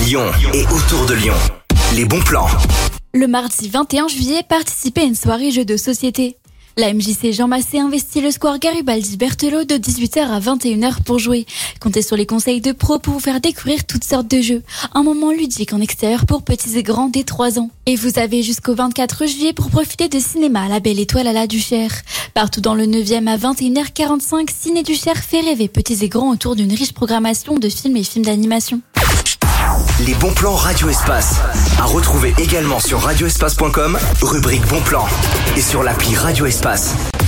Lyon et autour de Lyon. Les bons plans. Le mardi 21 juillet, participez à une soirée jeux de société. La MJC Jean Massé investit le square Garibaldi Berthelot de 18h à 21h pour jouer. Comptez sur les conseils de pros pour vous faire découvrir toutes sortes de jeux. Un moment ludique en extérieur pour petits et grands dès 3 ans. Et vous avez jusqu'au 24 juillet pour profiter de cinéma à la Belle Étoile à la Duchère. Partout dans le 9e à 21h45, Ciné Duchère fait rêver petits et grands autour d'une riche programmation de films et films d'animation. Les bons plans Radio Espace. À retrouver également sur radioespace.com, rubrique bons plans. Et sur l'appli Radio Espace.